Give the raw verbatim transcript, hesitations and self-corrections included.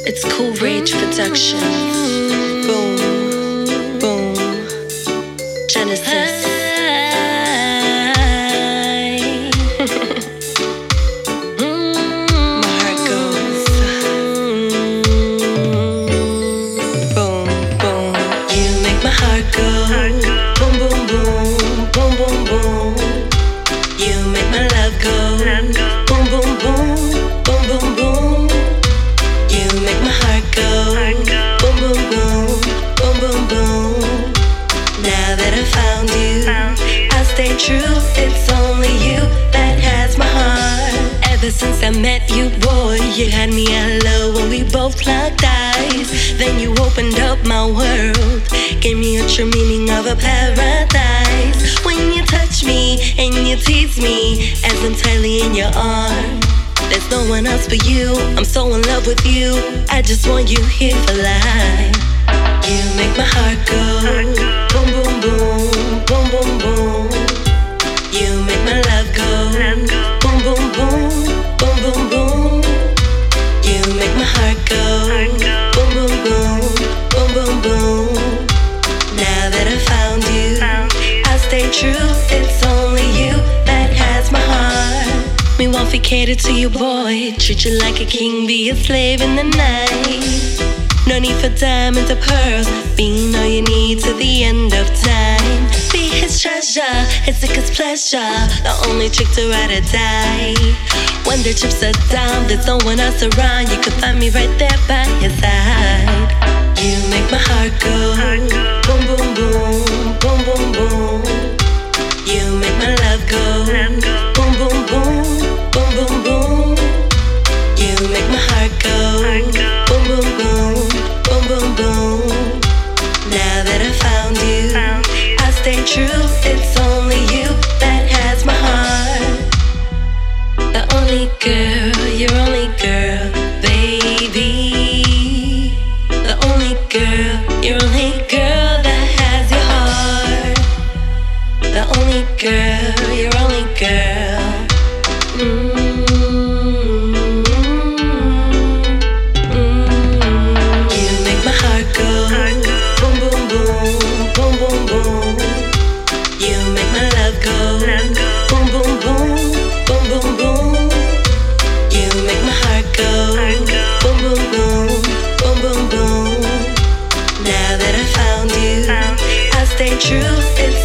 It's Cool Rage Production. Boom, boom. Genesis. My heart goes boom, boom. You make my heart go boom, boom, boom, boom, boom, boom. You make my love go boom, boom, boom, boom, boom, boom. You make my heart go boom, boom, boom, boom, boom, boom. Now that I found you, I'll stay true. It's only you that has my heart. Ever since I met you, boy, you had me hello when we both locked eyes. Then you opened up my world, gave me a true meaning of a paradise. When you touch me and you tease me as I'm tightly in your arms, there's no one else but you. I'm so in love with you. I just want you here for life. You make my heart go boom, boom, boom, boom, boom, boom. You make my love go boom, boom, boom, boom, boom, boom. You make my heart go boom, boom, boom, boom, boom, boom. Now that I found you, I'll stay true. It's only you that has my heart. Me want to cater to you, boy. Treat you like a king, be a slave in the night. No need for diamonds or pearls, being all you need to the end of time. Be his treasure, his sickest pleasure, the only trick to ride or die. When the chips are down, there's no one else around. You can find me right there by his side. You make my heart go boom, boom, boom, boom, boom, boom. You make my love go boom, boom, boom, boom, boom, boom. You make my heart go boom, boom, boom, boom, boom, boom. Now that I found you, I'll stay true. It's only you that has my heart. The only girl, your only girl, baby. The only girl, your only girl that has your heart. The only girl, your only girl. Mm. True.